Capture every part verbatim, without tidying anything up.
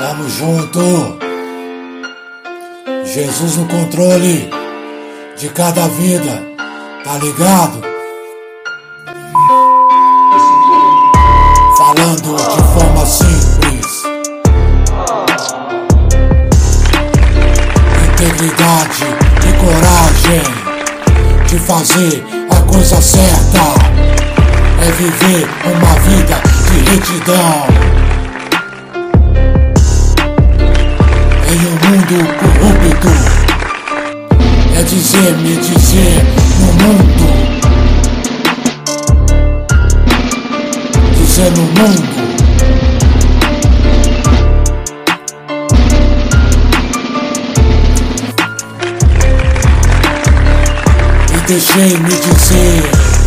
Tamo junto. Jesus no controle de cada vida, tá ligado? Falando de forma simples, integridade e coragem de fazer a coisa certa, é viver uma vida de retidão. Em um mundo corrupto, é dizer, me dizer no mundo, dizer no mundo. E deixei me dizer,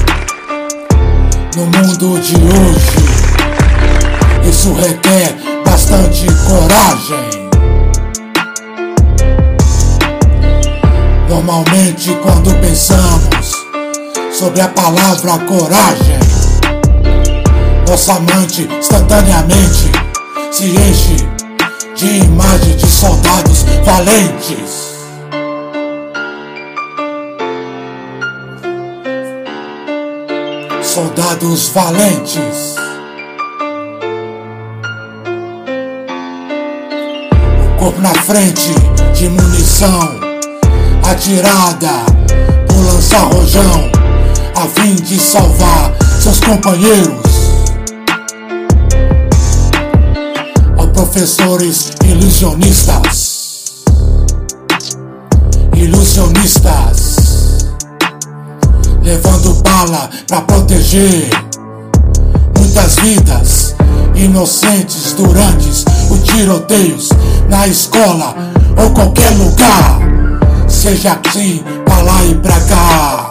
no mundo de hoje, isso requer bastante coragem. Normalmente, quando pensamos sobre a palavra coragem, nossa mente instantaneamente se enche de imagens de soldados valentes. Soldados valentes. O corpo na frente de munição atirada por lança-rojão, a fim de salvar seus companheiros. Ó professores ilusionistas, ilusionistas, levando bala pra proteger muitas vidas inocentes durante os tiroteios na escola ou qualquer lugar. Seja assim, pra lá e pra cá.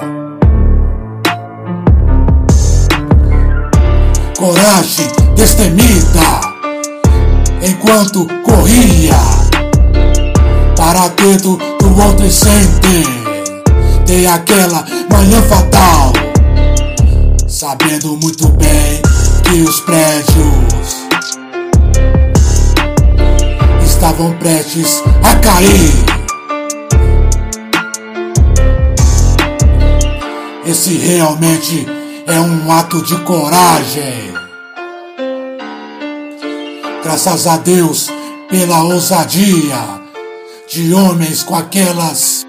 Coragem destemida, enquanto corria para dentro do outro center. Dei aquela manhã fatal, sabendo muito bem que os prédios estavam prestes a cair. Esse realmente é um ato de coragem. Graças a Deus pela ousadia de homens com aquelas